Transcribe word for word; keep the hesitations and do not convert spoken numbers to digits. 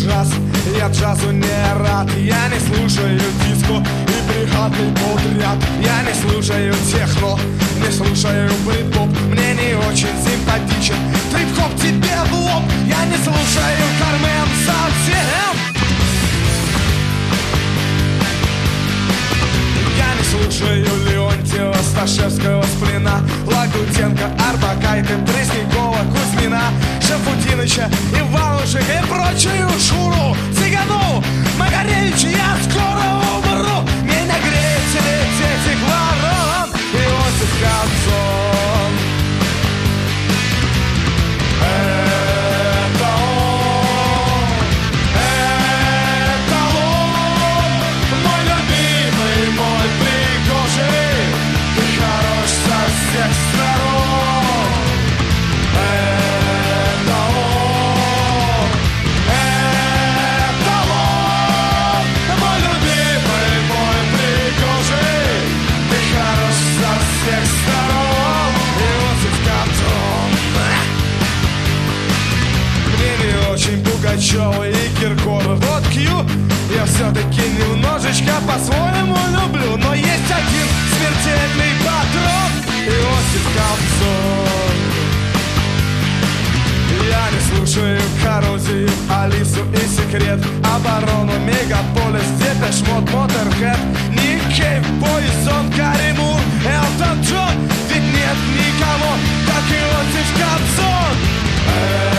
джаз, я джазу не рад. Я не слушаю диско и бригадный подряд. Я не слушаю техно, не слушаю брит-поп. Мне не очень симпатичен трип-хоп тебе в лоб. Я не слушаю Кармен совсем. Я не слушаю Леонтьева, Сташевского, Сплина, Лагутенко, Арбакайте, Преснякова, Кузьмина, Шафутиныча, Иванушек и прочую шуру, Цыгану, Макаревича. Я скоро умру. Меня греет сидеть этих ворон. Иосиф Кобзон. Это он, это он, мой любимый, мой пригожий. Ты хорош со всех сторон. Это он, это он, мой любимый, мой пригожий. Ты хорош со всех сторон. Иосиф Кобзон. Мне не очень Пугачева и Киркоров. Вот Кью я все-таки немножечко по-своему люблю. Но есть один смертельный патрон — Иосиф Кобзон. Я не слушаю Коррозию, Алису и Секрет, Оборону, Мегаполис, Депеш Мод, Моторхед, Ник Кейв, Бойсон, Кари Мур, Элтон Джон. Ведь нет никого, как Иосиф Кобзон.